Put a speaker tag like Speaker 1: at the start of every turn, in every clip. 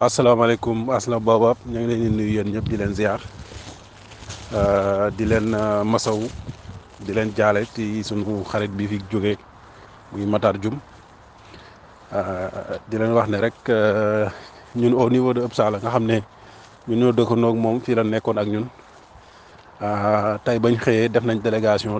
Speaker 1: asalaamaaleykum aslam baobab ñu ngi leen di nuyu yéen ñëpp di leen ziar di leen masaw di leen jaale ci sunu xarit bi fi jóge muy Matar Dioum di leen wax ne rek ñun au niveau de Upsala nga xam ne ñun ñoo dëkkandoo ak moom fii la nekkoon ak ñun tey bañ xëyee def nañ délégation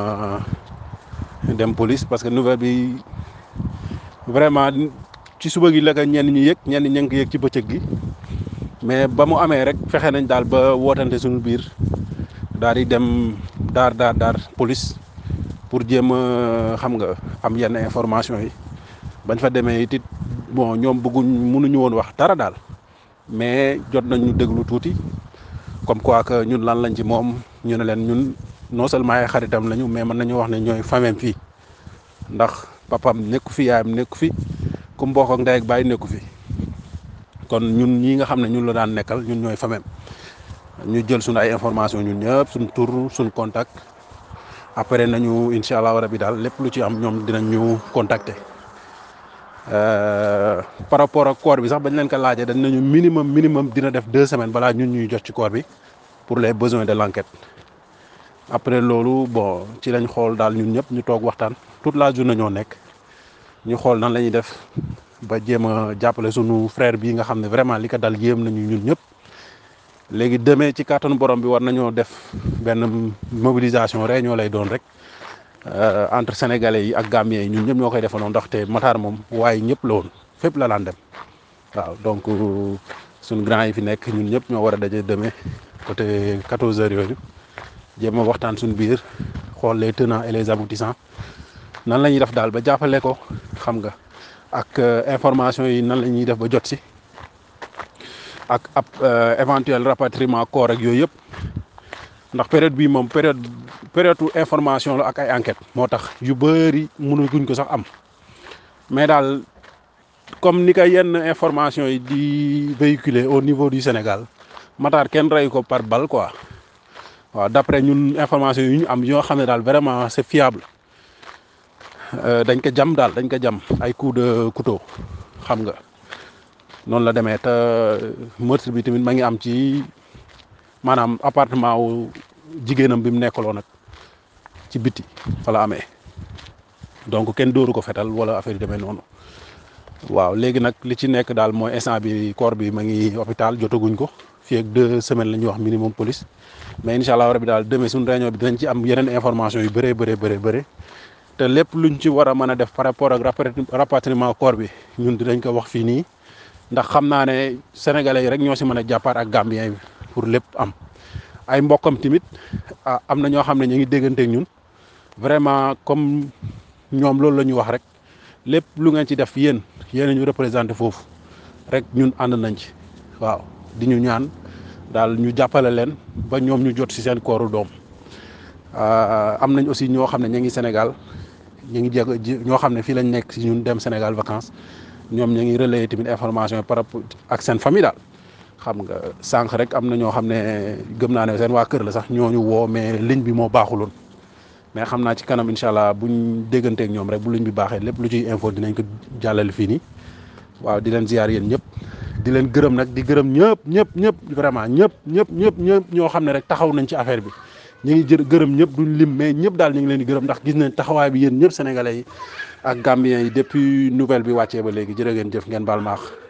Speaker 1: dem police parce que nouvelle bi vraiment ci suba gi la ko ñenn ñi yëg ñenn ña ngi ko yëg ci bëccëg gi mais ba mu amee rek fexe nañ daal ba wootante suñu biir daal di dem daar police pour jéem a xam nga am yenn information yi bañ fa demee it bon ñoom mënuñu woon wax dara daal mais jot nañ ñu déglu tuuti comme quoi que ñun lan lañ ci moom ñu ne leen ñun non seulement ay xaritam lañu mais mën nañu wax ne ñooy famem fii ndax papam nekku fi yaayam nekku fi ku mbokk ak ndey ak baay nekku fi kon ñun ñi nga xam ne ñun la daan nekkal ñun ñooy famem ñu jël suñu ay information ñun ñëpp suñ tur suñ contact après nañu incha allah rabi daal lépp lu ci am ñoom dinañ ñu contacter par rapport ak corps bi sax bañ leen ko laajee dañ nañu minimum dina def 2 semaines balaa ñun ñuy jot ci corps bi pour les besoins de l'enquête après loolu bon ci lañ xool daal ñun ñëpp ñu toog waxtaan toute la journée ñoo nekk ñu xool nan la ñuy def ba jéem a jàppale sunu frère bii nga xam ne vraiment li ko dal yéem nañu ñun ñëpp léegi demee ci kàttanu borom bi war nañoo def benn mobilisation réunion lay doon rek entre sénégalais yi ak gambiens yi ñun ñëpp ñoo koy defandoo ndaxte Matar moom waaye ñëpp la woon fépp la daan dem waaw donc suñu grand yi fi nekk ñun ñëpp ñoo war a daje demee côté 14h yooyu jéem a waxtaan suñu biir xool les tenants et les aboutissants nan la ñuy def daal ba jàppale ko xam nga ak information yi nan la ñuy def ba jot si ak ab éventuel rapatriement corps ak yooyu yëpp ndax période bii moom période information la ak ay enquête moo tax yu bëri mënaguñ ko sax am mais daal comme ni ko yenn information yi di véhiculer au niveau du Sénégal Matar kenn rey ko par balle quoi waaw d'après ñun information yu ñu am yoo xam ne daal vraiment c'est fiable dañ ko jam ay coup de couteau xam nga noonu la demee te meurtre bi tamit ma ngi am ci maanaam appartement wu jigéenam bi mu nekkaloo nag ci biti fa la amee donc kenn dóoru ko fetal wala affaire yi demee noonu waaw léegi nag li ci nekk daal mooy instant bi corps bi ma ngi hôpital jotaguñ ko fii ak 2 semaines la ñuy wax minimum police mais incha allah rabi daal demee suñu réunion bi dinañ ci am yeneen information yu bëree te lépp luñ ci war a mën a def par rapport ak rapatriement corps bi ñun dinañ ko wax fii nii ndax xam naa ne sénégalais yi rek ñoo si mën a jàppaat ak gambien bi pour lépp am ay mbokkam tamit am na ñoo xam ne ñu ngi dégganteeg ñun vraiment comme ñoom loolu la ñu wax rek lépp lu ngeen ci def yéen ñu représenté foofu rek ñun ànd nañ ci waaw di ñu ñaan daal ñu jàppale leen ba ñoom ñu jot si seen kooru doom am nañ aussi ñoo xam ne ñu ngi Sénégal ñu ngi ñoo xam ne fii lañ nekk si ñun dem Sénégal vacances ñoom ñu ngi relayer tamit information par rapport ak seen famille daal xam nga sànq rek am na ñoo xam ne gëm naa ne seen waa kër la sax ñooñu woo mais ligne bi moo baaxuloon mais xam naa ci kanam incha allah buñ dégganteeg ñoom rek bu ligne bi baaxee lépp lu ciy info dinañ ko jàllale fii nii waaw di leen ziar yéen ñëpp di leen gërëm nag di gërëm ñëpp vraiment ñëpp ñoo xam ne rek taxaw nañ ci affaire bi ñu ngi gërëm ñëpp duñ lim mais ñëpp daal ñu ngi leen di gërëm ndax gis nañ taxawaay bi yéen ñëpp sénégalais yi ak gambiens yi depuis nouvelle bi wàccee ba léegi jërë ngeen jëf ngeen baal maax